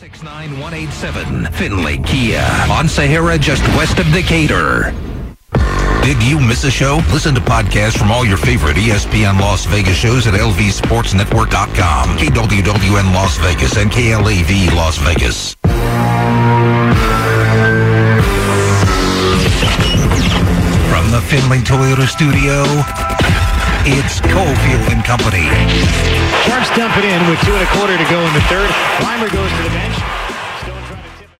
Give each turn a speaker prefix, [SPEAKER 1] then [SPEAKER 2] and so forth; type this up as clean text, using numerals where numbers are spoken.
[SPEAKER 1] 69187 Finley Kia on Sahara just west of Decatur. Did you miss a show? Listen to podcasts from all your favorite ESPN Las Vegas shows at lvsportsnetwork.com, KWWN Las Vegas, and KLAV Las Vegas. From the Finley Toyota studio, it's Cofield and Company.
[SPEAKER 2] Sharks dump it in with 2 1/4 to go in the third. Reimer goes to the bench.